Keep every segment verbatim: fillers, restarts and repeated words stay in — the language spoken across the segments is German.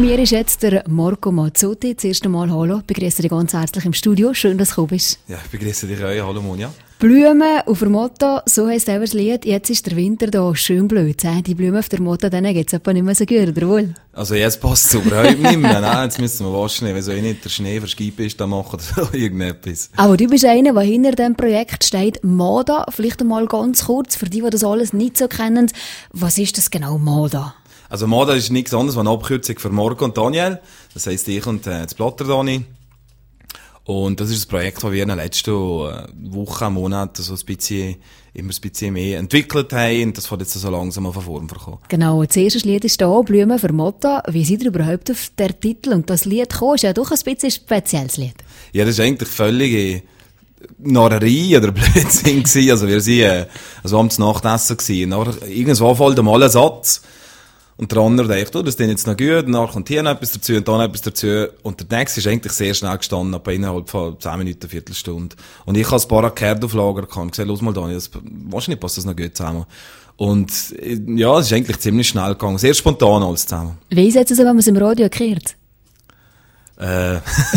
mir ist jetzt der Marco Mazzotti. Das erste Mal hallo. Ich begrüße dich ganz herzlich im Studio. Schön, dass du gekommen bist. Ja, ich begrüße dich auch. Hallo Monja. Blumen auf der Motta, so heisst auch das Lied. Jetzt ist der Winter da, schön blöd. Die Blumen auf der Motta, denen geht's etwa nicht mehr so gut, oder wohl? Also jetzt passt es überhaupt nicht mehr. Nein, jetzt müssen wir waschen. Wenn so nicht der Schnee verschreibt ist, dann machen wir so irgendetwas. Aber du bist einer, der hinter diesem Projekt steht. Moda, vielleicht einmal ganz kurz, für die, die das alles nicht so kennen. Was ist das genau, Moda? Also Moda ist nichts anderes als eine Abkürzung für Marco und Daniel. Das heisst, ich und äh, das Blatter Dani. Und das ist ein Projekt, das wir in den letzten Wochen, Monaten so ein bisschen, immer ein bisschen mehr entwickelt haben. Und das wird jetzt so langsam auf eine Form bekommen. Genau, das erste Lied ist da, Blumen für Motta. Wie seid ihr überhaupt auf den Titel und das Lied gekommen? Ist ja doch ein bisschen ein spezielles Lied. Ja, das ist eigentlich völlige Narrerei oder Blödsinn gewesen. Also wir sind äh, also am Nachtessen gewesen. Irgendwann fällt mal ein Satz. Und der andere denkt, oh, das ist jetzt noch gut, und dann kommt hier noch etwas dazu und dann noch etwas dazu. Und der Text ist eigentlich sehr schnell gestanden, aber innerhalb von zehn Minuten, Viertelstunde. Und ich habe ein paar Akkorde auf Lager gehabt und gesagt, los mal Dani, das, wahrscheinlich passt das noch gut zusammen. Und, ja, es ist eigentlich ziemlich schnell gegangen. Sehr spontan alles zusammen. Wie ist es so, wenn man es im Radio hört? Äh.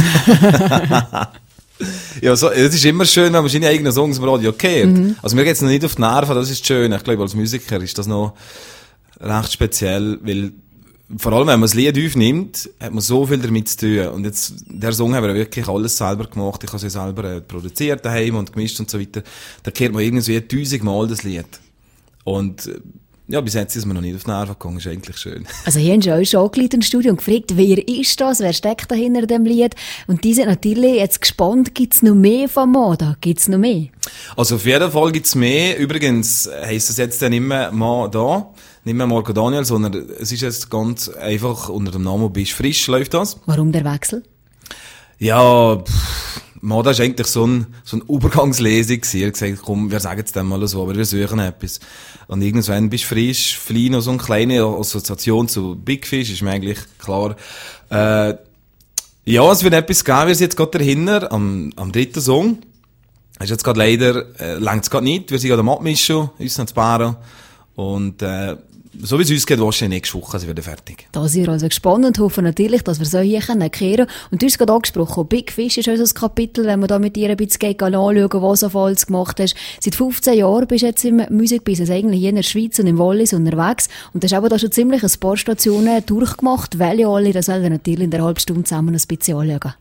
Ja, so, es ist immer schön, wenn man seine eigenen Songs im Radio hört. Mhm. Also mir geht's noch nicht auf die Nerven, das ist schön. Ich glaube, als Musiker ist das noch recht speziell, weil vor allem, wenn man das Lied aufnimmt, hat man so viel damit zu tun. Und jetzt, der Song haben wir wirklich alles selber gemacht. Ich habe es ja selber äh, produziert daheim und gemischt und so weiter. Da hört man irgendwie tausendmal das Lied. Und ja, bis jetzt ist man noch nicht auf die Nerven gegangen, ist eigentlich schön. Also hier haben sie euch schon angeleitet im Studio und gefragt, wer ist das, wer steckt da hinter dem Lied? Und die sind natürlich jetzt gespannt, gibt's noch mehr von Moda? Gibt's noch mehr? Also auf jeden Fall gibt's mehr. Übrigens heisst es jetzt dann nicht mehr Moda, nicht mehr Marco Daniel, sondern es ist jetzt ganz einfach unter dem Namen «Bist frisch» läuft das. Warum der Wechsel? Ja, pff, Moda ist eigentlich so ein, so ein Übergangslesung gewesen. Er hat gesagt, komm, wir sagen jetzt dann mal so, aber wir suchen etwas. Und irgendwann «Bist frisch», vielleicht noch so eine kleine Assoziation zu Big Fish, ist mir eigentlich klar. Äh, ja, es wird etwas geben, wir sind jetzt gerade dahinter, am, am dritten Song. Ist jetzt gerade leider, äh, längt's gerade nicht, wir sind gerade am Abmischen, uns noch zu Bären. Und, äh, so wie es uns geht, wahrscheinlich nächste Woche sind wir dann fertig. Da sind wir also gespannt und hoffen natürlich, dass wir so hier kehren können. Und du hast gerade angesprochen, Big Fish ist also das Kapitel, wenn wir da mit dir ein bisschen anschauen, was du auf alles gemacht hast. Seit fünfzehn Jahren bist du jetzt im Musikbusiness eigentlich hier in der Schweiz und im Wallis unterwegs. Und du hast aber da schon ziemlich ein paar Stationen durchgemacht, weil ja alle, das sollen wir natürlich in der halben Stunde zusammen ein bisschen anschauen.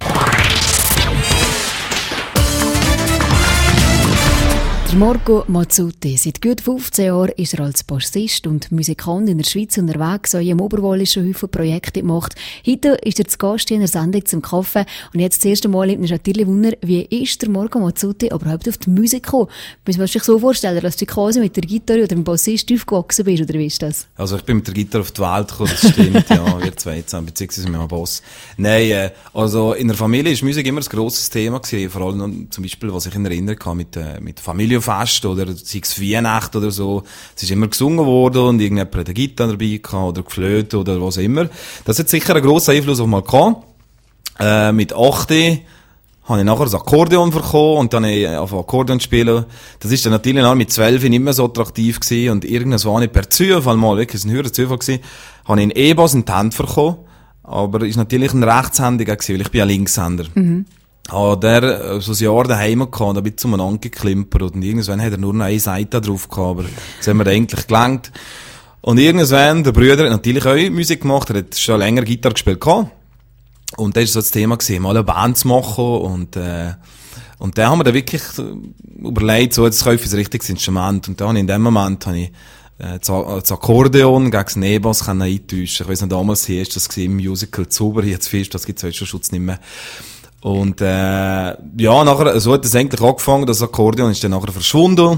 Marco Mazzotti. Seit gut fünfzehn Jahren ist er als Bassist und Musikant in der Schweiz unterwegs, hat im Oberwallis schon viele Projekte gemacht. Heute ist er zu Gast in der Sendung zum Kaffee und jetzt das erste Mal nimmt mich natürlich Wunder, wie ist der Marco Mazzotti überhaupt auf die Musik gekommen? Muss man sich so vorstellen, dass du quasi mit der Gitarre oder dem Bassist aufgewachsen bist, oder wie ist das? Also ich bin mit der Gitarre auf die Welt gekommen, das stimmt, ja, wir zwei zusammen, beziehungsweise mit meinem Boss. Nein, äh, also in der Familie ist Musik immer ein grosses Thema gewesen, vor allem zum Beispiel, was ich in Erinnerung habe mit, äh, mit Familie Fest oder sei es Weihnachten oder so. Es ist immer gesungen worden und irgendjemand hat eine Gitarre dabei gehabt oder geflötet oder was auch immer. Das hat sicher einen grossen Einfluss auf mal gehabt. Äh, mit achtzehn habe ich nachher das Akkordeon bekommen und dann habe ich angefangen Akkordeon zu spielen. Das ist dann natürlich auch mit zwölf nicht mehr so attraktiv gewesen und irgendwas war nicht per Zufall mal, wirklich, es war ein höherer Zufall gewesen, habe ich einen E-Bass in die Hand bekommen. Aber ist natürlich ein Rechtshändiger gewesen, weil ich bin ja Linkshänder. Mhm. Ah, der, so ein Jahr daheim gehabt, da bin ich zueinander geklimpert und irgendwann hat er nur noch eine Seite drauf gehabt, aber das haben wir eigentlich gelangt. Und irgendwann, der Bruder hat natürlich auch Musik gemacht, er hat schon länger Gitarre gespielt gehabt. Und das war so das Thema gewesen, mal eine Band zu machen und, äh, und da haben wir dann wirklich überlegt, so, jetzt kaufe ich ein richtiges Instrument. Und dann in dem Moment habe ich, äh, das Akkordeon gegen das E-Bass eintäuschen. Ich weiss nicht, damals hier ist das gewesen, im Musical Zuber, jetzt Fisch, das gibt's heute schon Schutz nicht mehr. Und, äh, ja, nachher, so hat es eigentlich angefangen, das Akkordeon ist dann nachher verschwunden.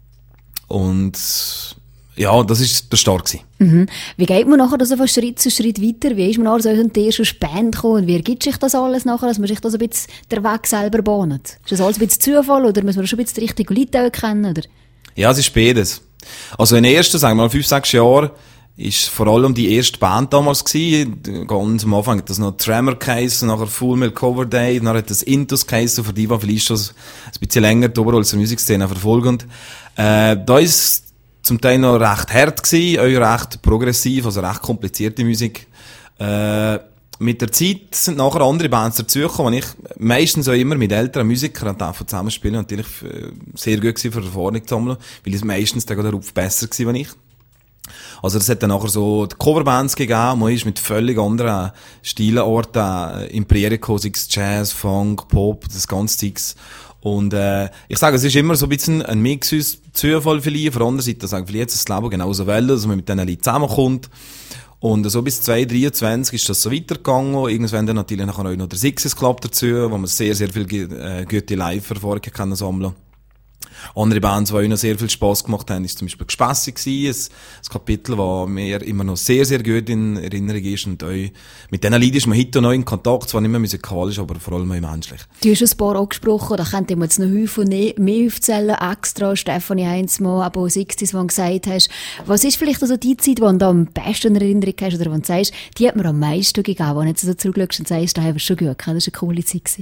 Und, ja, das ist der Start gewesen. Mhm. Wie geht man nachher das von Schritt zu Schritt weiter? Wie ist man nachher so in die erste Band gekommen? Und wie ergibt sich das alles nachher, dass man sich das ein bisschen der Weg selber bahnt? Ist das alles ein bisschen Zufall oder muss man schon ein bisschen die richtigen Leute kennen, oder? Ja, es ist beides. Also in den ersten, sagen wir mal, fünf, sechs Jahren, ist vor allem die erste Band damals gewesen. Ganz am Anfang hat das noch Tremor geheissen, nachher Full Milk Cover Day, dann hat das Intus geheissen, für die, die vielleicht schon ein bisschen länger die Oberholzer Musikszene verfolgen. Äh, da ist zum Teil noch recht hart gewesen, auch recht progressiv, also recht komplizierte Musik. Äh, mit der Zeit sind nachher andere Bands dazugekommen, die ich meistens auch immer mit älteren Musikern zusammenspielen. Natürlich sehr gut gewesen für Erfahrung zu sammeln, weil es meistens dann darauf besser war als ich. Also das hat dann nachher so die Coverbands gegeben, man ist mit völlig anderen Stilenorten in Priere gekommen, sei es Jazz, Funk, Pop, das ganze Zeugs. Und äh, ich sage, es ist immer so ein bisschen ein Mix aus Zufall vielleicht, auf der anderen Seite sagen vielleicht jetzt das Leben genauso will, dass man mit diesen Leuten zusammenkommt. Und so bis zwanzig dreiundzwanzig ist das so weitergegangen. Irgendwann dann natürlich nachher auch noch der Sixes Club dazu, wo man sehr, sehr viel äh, gute Live-Erfahrungen kann sammeln. Andere Bands, die auch noch sehr viel Spass gemacht haben, ist zum Beispiel Gespässig gewesen. Ein, ein Kapitel, das mir immer noch sehr, sehr gut in Erinnerung ist. Und auch mit diesen Leuten ist man heute noch in Kontakt, zwar nicht mehr musikalisch, aber vor allem auch menschlich. Du hast ein paar angesprochen, da könnte man jetzt noch häufig mehr aufzählen, extra, Stefanie Heinzmann, aber auch Sixties, die du gesagt hast. Was ist vielleicht also die Zeit, die du am besten in Erinnerung hast, oder wo du sagst, die hat mir am meisten gegeben, wo du jetzt so zurückschaust und sagst, da haben wir schon gut gehabt, das war eine coole Zeit gewesen.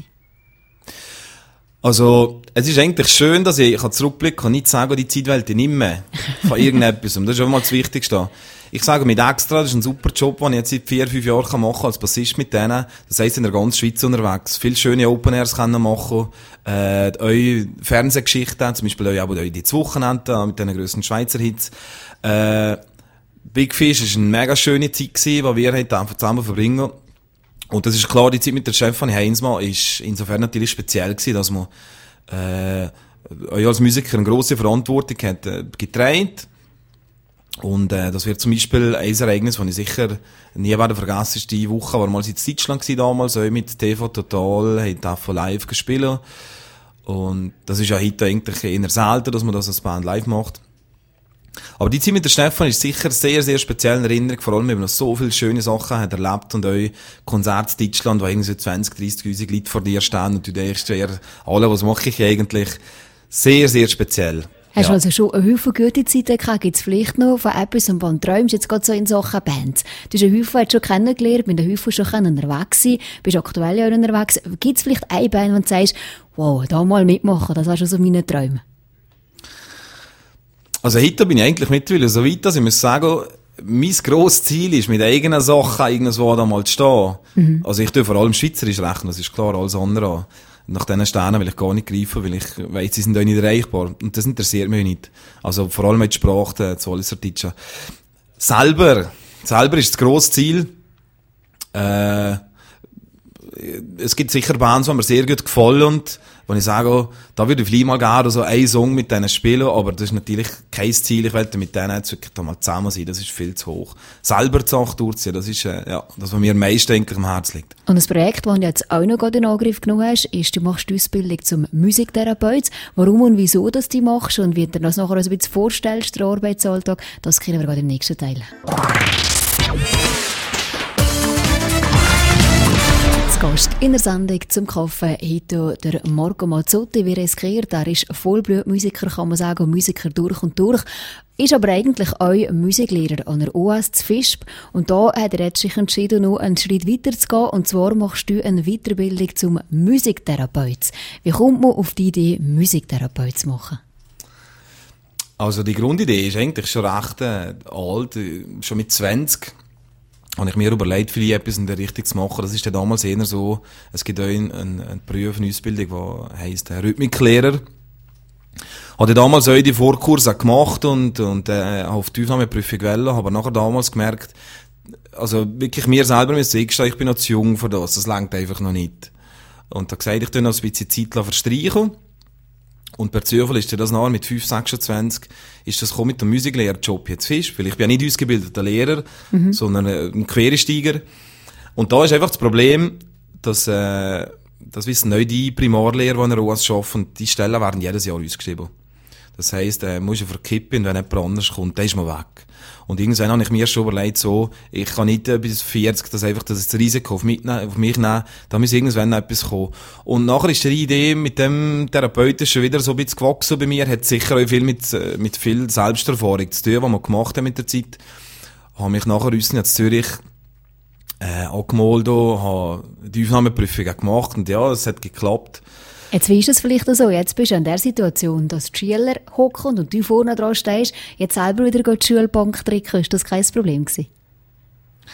Also, es ist eigentlich schön, dass ich, ich kann zurückblicken und nicht sagen, die Zeitwelt nicht mehr von irgendetwas. Und das ist auch mal das Wichtigste. Ich sage mit Extra, das ist ein super Job, den ich jetzt seit vier, fünf Jahren machen kann als Bassist mit denen. Das heisst, in der ganzen Schweiz unterwegs. Viele schöne Open Airs können machen, äh, eure Fernsehgeschichten, zum Beispiel eure, aber eure die Wochenende mit den grössten Schweizer Hits. Äh, Big Fish ist eine mega schöne Zeit gewesen, die wir einfach zusammen verbringen. Und das ist klar, die Zeit mit der Stefanie Heinzmann ist insofern natürlich speziell gewesen, dass man äh, euch als Musiker eine grosse Verantwortung hat äh, getragen. Und äh, das wird zum Beispiel ein Ereignis, das ich sicher nie werde vergessen, ist die Woche, war mal in Deutschland gewesen, damals, auch mit T V Total, haben T V live gespielt. Und das ist ja heute eigentlich eher selten, dass man das als Band live macht. Aber die Zeit mit der Stefan ist sicher sehr, sehr speziell in Erinnerung, vor allem, weil man noch so viele schöne Sachen hat erlebt und auch Konzerte in Deutschland, wo irgendwie so zwanzig, dreissig Leute vor dir stehen und du denkst, ja, alle, was mache ich eigentlich? Sehr, sehr speziell. Hast du ja. also schon eine Haufen gute Zeiten gehabt? Gibt es vielleicht noch von etwas, und wann träumst du jetzt gerade so in Sachen Bands? Du hast einen Haufen schon kennengelernt, mit einem Haufen schon unterwegs sein, bist aktuell ja auch unterwegs. Gibt es vielleicht eine Band, wo du sagst, wow, da mal mitmachen, das war schon so meine Träume? Also heute bin ich eigentlich mittlerweile so weit, dass ich muss sagen, mein grosses Ziel ist, mit eigenen Sachen irgendwo da mal zu stehen. Mhm. Also ich tue vor allem Schweizerisch rechnen, das ist klar, alles andere. Nach diesen Sternen will ich gar nicht greifen, weil ich weiss, sie sind auch nicht erreichbar. Und das interessiert mich nicht. Also vor allem mit der Sprache, das Walliser Deutsche. Selber, selber ist das grosse Ziel. Äh, es gibt sicher Bands, die mir sehr gut gefallen und wenn ich sage, oh, da würde ich vielleicht mal gerne so einen Song mit denen spielen, aber das ist natürlich kein Ziel, ich will mit denen jetzt wirklich mal zusammen sein, das ist viel zu hoch. Selber die Sache durchziehen, das ist, äh, ja, das, was mir am meisten eigentlich am Herzen liegt. Und ein Projekt, das du jetzt auch noch in Angriff genommen hast, ist, du machst die Ausbildung zum Musiktherapeut. Warum und wieso das du machst und wie du dir das nachher ein bisschen vorstellst, der Arbeitsalltag, das kriegen wir gerade im nächsten Teil. Gast in der Sendung zum Kaffee heute der Marco Mazzotti, wie riskiert. Er ist Vollblutmusiker, kann man sagen, Musiker durch und durch. Ist aber eigentlich auch Musiklehrer an der O S zu Visp. Und da hat er jetzt sich entschieden, noch einen Schritt weiter zu gehen. Und zwar machst du eine Weiterbildung zum Musiktherapeut. Wie kommt man auf die Idee, Musiktherapeut zu machen? Also die Grundidee ist eigentlich schon recht äh, alt, schon mit zwanzig. Habe ich mir überlegt, vielleicht etwas in der Richtung zu machen. Das ist ja damals eher so, es gibt auch eine, eine Beruf, eine Ausbildung, die heisst Rhythmiklehrer. Habe damals auch die Vorkurse gemacht und, und äh, auf die Aufnahmeprüfung gewählt, aber nachher damals gemerkt, also wirklich mir selber müssen eingestehen, ich bin noch zu jung für das, das reicht einfach noch nicht. Und da gesagt, ich tue noch ein bisschen Zeit verstreichen. Und per Zufall ist das nachher mit fünf, sechsundzwanzig ist das gekommen mit dem Musiklehrerjob jetzt Fisch, weil ich bin ja nicht ausgebildeter Lehrer, mhm. sondern ein Quereinsteiger. Und da ist einfach das Problem, dass, äh, das wissen nicht die Primarlehrer, die an der O S arbeiten, und die Stellen werden jedes Jahr ausgeschrieben. Das heisst, äh, muss ich verkippen, und wenn jemand anders kommt, dann ist man weg. Und irgendwann habe ich mir schon überlegt, so, ich kann nicht äh, bis vierzig das einfach das Risiko auf mich, auf mich nehmen, da muss irgendwann noch etwas kommen. Und nachher ist die Idee mit dem Therapeuten schon wieder so ein bisschen gewachsen bei mir, hat sicher auch viel mit, mit viel Selbsterfahrung zu tun, was wir gemacht haben mit der Zeit. Habe mich nachher uns in Zürich äh, angemeldet, habe die Aufnahmeprüfung gemacht und ja, es hat geklappt. Jetzt weisst du es vielleicht so, jetzt bist du in der Situation, dass die Schüler hocken und du vorne dran stehst, jetzt selber wieder die Schulbank drücken, ist das kein Problem gewesen?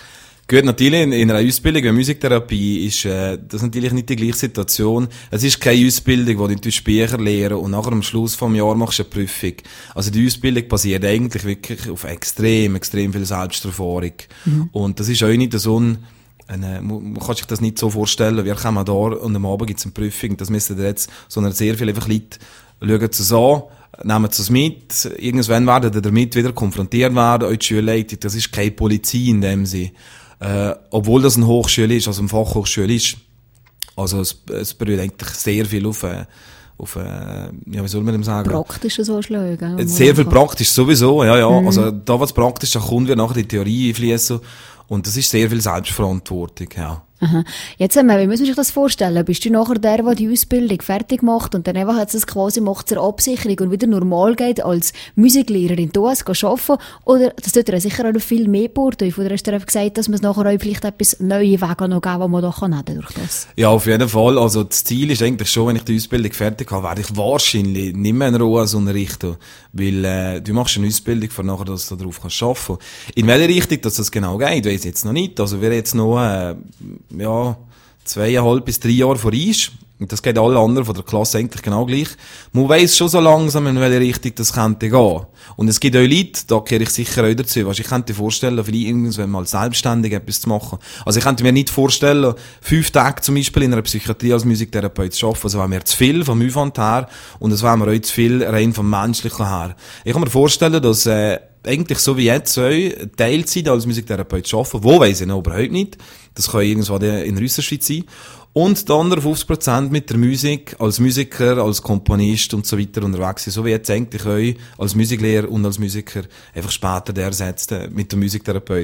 Gut, natürlich, in, in einer Ausbildung wie Musiktherapie ist äh, das natürlich nicht die gleiche Situation. Es ist keine Ausbildung, wo du Bücher lehren und nachher am Schluss vom Jahr machst du eine Prüfung. Also die Ausbildung basiert eigentlich wirklich auf extrem, extrem viel Selbsterfahrung. Mhm. Und das ist auch nicht so ein, eine, man kann sich das nicht so vorstellen, wir kommen da und am Abend gibt es eine Prüfung, das müssen jetzt, sondern sehr viele einfach Leute schauen es an, nehmen es mit, irgendwann werden sie damit wieder konfrontiert werden, auch die Schulleitung, das ist keine Polizei in dem Sinne. Äh, obwohl das eine Hochschule ist, also eine Fachhochschule ist. Also es, es berührt eigentlich sehr viel auf, äh, auf äh, ja, wie soll man dem sagen? Praktische so Schläge. Sehr viel praktisch sowieso, ja, ja. Mhm. Also da, was praktisch, da kommt wir nachher in die Theorie einfließen. Und das ist sehr viel Selbstverantwortung, ja. Aha. Jetzt, wie müssen wir sich das vorstellen? Bist du nachher der, der die Ausbildung fertig macht und dann einfach jetzt das quasi macht zur Absicherung und wieder normal geht als Musiklehrerin da zu arbeiten? Oder, das tut dir sicher auch noch viel mehr beurteilen. Oder hast du einfach gesagt, dass man es nachher auch vielleicht etwas neue Wege noch geben, die man da kann durch das? Ja, auf jeden Fall. Also, das Ziel ist eigentlich schon, wenn ich die Ausbildung fertig habe, werde ich wahrscheinlich nicht mehr in Ruhe unterrichten. Weil, äh, du machst eine Ausbildung, für nachher, dass du darauf kannst arbeiten. In welche Richtung, dass das genau geht, weiss ich jetzt noch nicht. Also, wir jetzt noch, äh, ja, zweieinhalb bis drei Jahre vorbei ist. Und das geht alle anderen von der Klasse eigentlich genau gleich. Man weiss schon so langsam, in welche Richtung das könnte gehen. Und es gibt auch Leute, da gehöre ich sicher auch dazu. Also ich könnte mir vorstellen, vielleicht irgendwann mal selbstständig etwas zu machen. Also ich könnte mir nicht vorstellen, fünf Tage zum Beispiel in einer Psychiatrie als Musiktherapeut zu arbeiten. Also wäre mir zu viel vom Aufwand her. Und es wäre mir auch zu viel rein vom Menschlichen her. Ich kann mir vorstellen, dass, äh, eigentlich so wie jetzt auch Teilzeit als Musiktherapeut zu arbeiten. Wo weiss ich noch überhaupt nicht. Das kann irgendwo in der Schweiz sein. Und die anderen fünfzig Prozent mit der Musik, als Musiker, als Komponist und so weiter unterwegs sind. So wie jetzt eigentlich auch als Musiklehrer und als Musiker einfach später der ersetzt mit dem Musiktherapeut.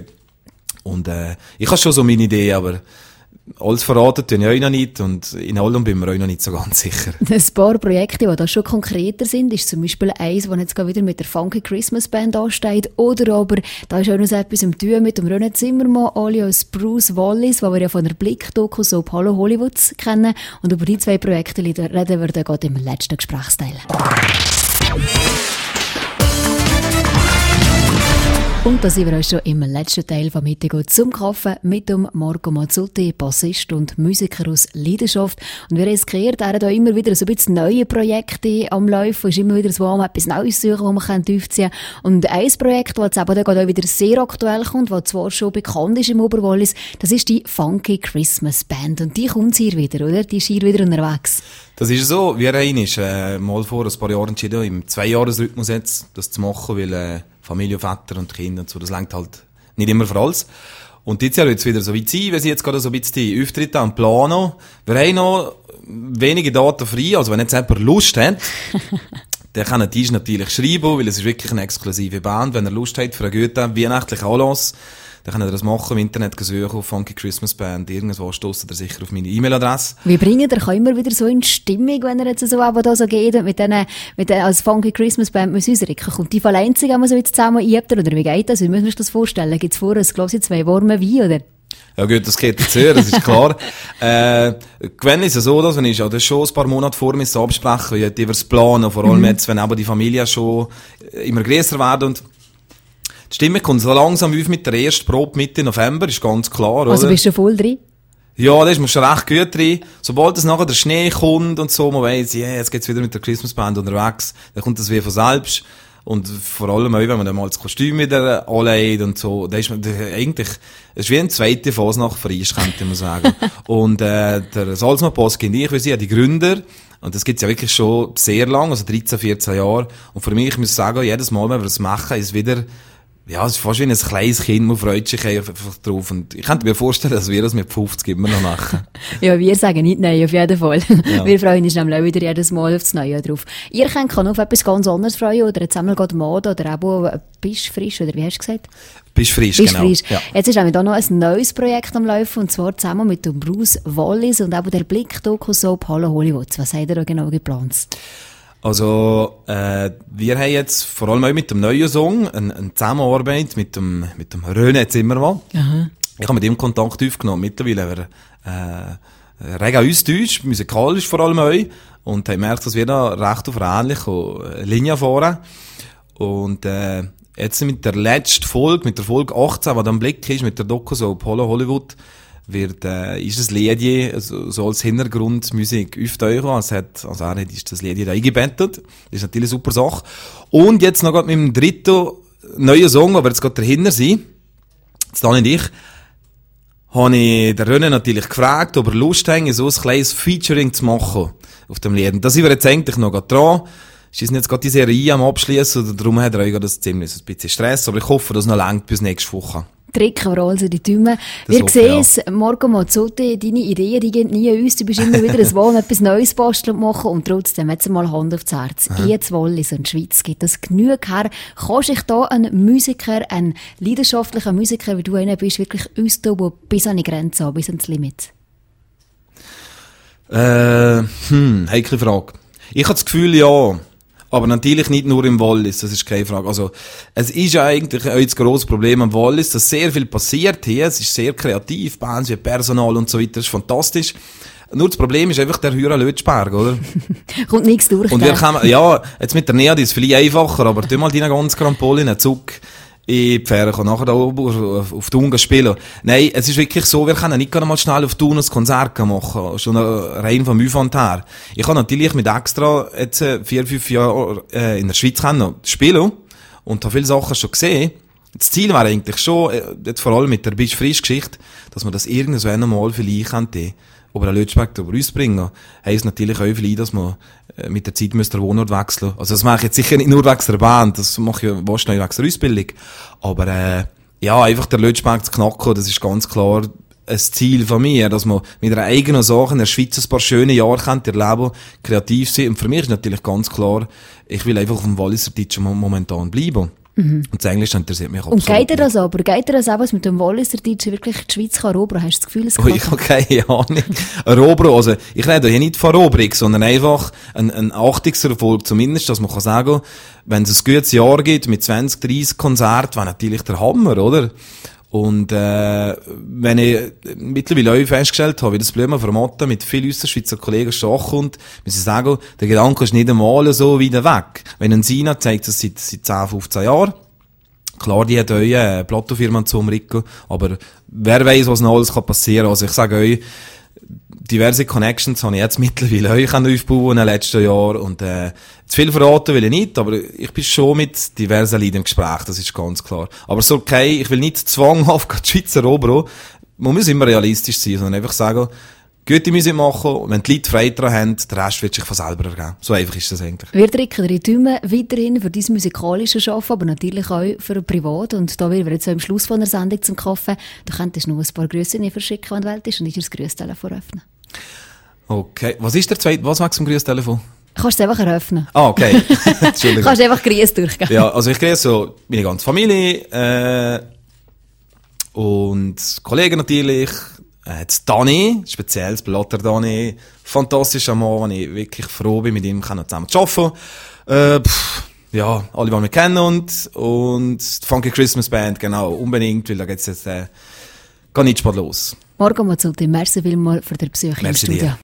Und äh, ich habe schon so meine Idee, aber alles verraten tun ich euch noch nicht und in allem bin mir euch noch nicht so ganz sicher. Ein paar Projekte, die da schon konkreter sind, ist zum Beispiel eins, das jetzt wieder mit der Funky Christmas Band ansteht. Oder aber, da ist auch noch so etwas im Tun mit dem René Zimmermann alias Bruce Wallis, den wir ja von der Blick-Doku so Hallo Hollywood kennen. Und über die zwei Projekte reden wir dann gerade im letzten Gesprächsteil. Und da sind wir auch schon im letzten Teil vom Mittag zum Kaffee mit dem Marco Mazzotti, Bassist und Musiker aus Leidenschaft. Und wir haben es gehört, er hat auch immer wieder so ein bisschen neue Projekte am Laufen, ist immer wieder so am etwas Neues suchen, wo man aufziehen kann. Und ein Projekt, das jetzt eben auch wieder sehr aktuell kommt, das zwar schon bekannt ist im Oberwallis, das ist die Funky Christmas Band. Und die kommt hier wieder, oder? Die ist hier wieder unterwegs. Das ist so. Wir haben uns äh, mal vor ein paar Jahren entschieden, im Zwei-Jahres-Rhythmus jetzt das zu machen, weil äh, Familie, Vater und Kinder und so, das reicht halt nicht immer für alles. Und jetzt Jahr wird es wieder so weit sein, wenn sie jetzt gerade so ein bisschen die Auftritte am Plan. Wir haben noch wenige Daten frei, also wenn jetzt jemand Lust hat, der kann natürlich natürlich schreiben, weil es ist wirklich eine exklusive Band. Wenn er Lust hat für einen guten weihnachtlichen Anlass, dann kann er das machen, im Internet suchen auf Funky Christmas Band. Irgendwo stösst er sicher auf meine E-Mail-Adresse. Wie bringt er immer wieder so in Stimmung, wenn er jetzt so aber da so geht und mit denen, mit denen als Funky Christmas Band muss ausrücken? Kommt die Verlänzung immer so wieder zusammen einübt oder wie geht das? Wie müssen wir uns das vorstellen? Gibt es vorher ein Glas zwei warme Wein, oder? Ja gut, das geht dazu, das ist klar. äh, Wenn ist es so, dass wenn ich ja das schon ein paar Monate vor mir so absprechen, ich über das Planen, vor allem mhm. jetzt, wenn aber die Familie schon immer größer wird und die Stimme kommt so langsam auf mit der ersten Probe Mitte November, ist ganz klar, oder? Also bist du voll drin? Ja, da ist man schon recht gut drin. Sobald es nachher der Schnee kommt und so, man weiss, yeah, jetzt geht's wieder mit der Christmas Band unterwegs, dann kommt das wie von selbst. Und vor allem auch, wenn man dann mal das Kostüm wieder anlegt und so, da ist man da, eigentlich, es ist wie eine zweite Phase nach Frisch, könnte man sagen. Und äh, der Salzmann Poski und ich, wir sind ja die Gründer. Und das gibt's ja wirklich schon sehr lang, also dreizehn, vierzehn Jahre. Und für mich, ich muss sagen, jedes Mal, wenn wir das machen, ist wieder, ja, es ist fast wie ein kleines Kind, man freut sich einfach drauf. Und ich könnte mir vorstellen, dass wir das mit fünfzig immer noch machen. Ja, wir sagen nicht nein, auf jeden Fall. Ja. Wir freuen uns nämlich auch wieder jedes Mal auf das Neue drauf. Ihr könnt euch auf etwas ganz anderes freuen, oder jetzt einmal gerade Mode, oder eben bist frisch, oder wie hast du gesagt? Bist frisch, bist genau. Frisch. Ja. Jetzt ist nämlich da noch ein neues Projekt am Laufen, und zwar zusammen mit dem Bruce Wallis und eben der Blick-Doku-Soap Hallo Hollywood. Was habt ihr da genau geplant? Also, äh, wir haben jetzt vor allem auch mit dem neuen Song eine, eine Zusammenarbeit mit dem, mit dem René Zimmermann. Aha. Ich habe mit ihm Kontakt aufgenommen. Mittlerweile haben wir, äh, regen austauscht, musikalisch vor allem auch. Und haben gemerkt, dass wir da recht auf einer ähnlichen Linie fahren. Und, äh, jetzt mit der letzten Folge, mit der Folge achtzehn, die dann Blick ist, mit der Doku so Polo Hollywood, wird, äh, ist das Lied, also, so als Hintergrundmusik auftauchen, als hat, als er hat, ist das Lied da eingebettet. Das ist natürlich eine super Sache. Und jetzt noch gerade mit dem dritten neuen Song, aber jetzt gerade dahinter sein, jetzt dann nicht ich, habe ich den René natürlich gefragt, ob er Lust hat, so ein kleines Featuring zu machen auf dem Lied. Und da sind wir jetzt eigentlich noch gerade dran. Sie sind jetzt gerade die Serie am Abschließen, und darum hat er euch das ziemlich ein bisschen Stress, aber ich hoffe, dass es noch langt bis nächste Woche. Trick aber also die Däume. Wir hoffe, sehen ja. es, Marco Mazzotti, deine Ideen, die gehen nie uns. Du bist immer wieder ein Wohl, etwas Neues basteln machen und trotzdem jetzt mal Hand aufs Herz. Aha. Jetzt Wallis und Schweiz gibt das genug her. Kannst dich da ein Musiker, ein leidenschaftlicher Musiker, wie du einer bist, wirklich austoben bis an die Grenze an, bis ans Limit? Äh, hm, heikle Frage. Ich habe das Gefühl, ja. Aber natürlich nicht nur im Wallis, das ist keine Frage. Also, es ist ja eigentlich auch das grosse Problem am Wallis, dass sehr viel passiert hier. Es ist sehr kreativ, Bands wie Personal und so weiter, das ist fantastisch. Nur das Problem ist einfach der Hürer Lötschberg, oder? Kommt nichts durch. Und wir kommen, ja, jetzt mit der Nead ist es vielleicht einfacher, aber tu mal deine ganze Krampolin, Zug in die Pferde, kann nachher da oben auf, auf Thun spielen. Nein, es ist wirklich so, wir können nicht mal schnell auf Thun ein Konzert machen, schon rein vom Aufwand her. Ich habe natürlich mit extra jetzt vier, fünf Jahre äh, in der Schweiz können spielen und habe viele Sachen schon gesehen. Das Ziel wäre eigentlich schon, jetzt vor allem mit der Bist frisch Geschichte, dass man das irgendwann einmal vielleicht könnte, aber ein Lötschberg darüber rausbringen, heisst natürlich auch vielleicht, dass man mit der Zeit müsste den Wohnort wechseln. Also das mache ich jetzt sicher nicht nur wegen der Band, das mache ich ja wahrscheinlich wegen der Ausbildung. Aber äh, ja, einfach der Lötschberg zu knacken, das ist ganz klar ein Ziel von mir, dass man mit einer eigenen Sache in der Schweiz ein paar schöne Jahre kennt, erleben, kreativ sein. Und für mich ist natürlich ganz klar, ich will einfach auf dem Walliser Deutsch momentan bleiben. Mhm. Und das Englisch interessiert mich absolut. Und geht dir das nicht. aber? Geht dir das auch, was mit dem Walliser Deutsch wirklich die Schweiz kann erobern? Hast du das Gefühl, es Oh, kann? ich habe keine Ahnung. Erobern, also, ich rede hier nicht von Eroberung, sondern einfach ein, ein Achtungserfolg, zumindest, dass man kann sagen, wenn es ein gutes Jahr gibt, mit zwanzig, dreissig Konzerten, wäre natürlich der Hammer, oder? Und, äh, wenn ich mittlerweile auch festgestellt habe, wie das Blümen vermotten mit vielen Österschweizer Kollegen schon kommt, muss ich sagen, der Gedanke ist nicht einmal so wieder weg. Wenn ein Sina zeigt das seit, seit zehn, fünfzehn Jahren, klar, die hat euch eine Plattofirma zum Rico, aber wer weiß, was noch alles kann passieren. Also ich sage euch, diverse Connections habe ich jetzt mittlerweile euch aufbauen in den letzten Jahren und äh, zu viel verraten will ich nicht, aber ich bin schon mit diversen Leuten im Gespräch, das ist ganz klar. Aber so okay, ich will nicht zwanghaft die Schweizer erobern, man muss immer realistisch sein, sondern einfach sagen, gute Musik machen, und wenn die Leute Freude daran haben, der Rest wird sich von selber ergeben. So einfach ist das eigentlich. Wir drücken dir die Daumen weiterhin für dein musikalische Arbeiten, aber natürlich auch für privat. Und da wären wir jetzt auch am Schluss von der Sendung zum Kaffee. Du könntest noch ein paar Grüße verschicken, wenn du willst, und ich dir das Grüßtelefon öffnen. Okay. Was ist der zweite, was magst du im Grüßtelefon? Kannst du es einfach eröffnen. Ah, okay. Entschuldigung. Kannst du einfach Grüße durchgehen. Ja, also ich grüße so meine ganze Familie, äh, und Kollegen natürlich, äh, jetzt Dani, speziell das Blatter Dani, fantastischer Mann, wenn ich wirklich froh bin, mit ihm zusammen zu arbeiten. Äh, pff, ja, alle, die mich kennen, und, und die Funky Christmas Band, genau, unbedingt, weil da geht's jetzt, äh, gar nicht spät los. Marco Mazzotti, merci vielmals für den Besuch im Merci Studio. dir.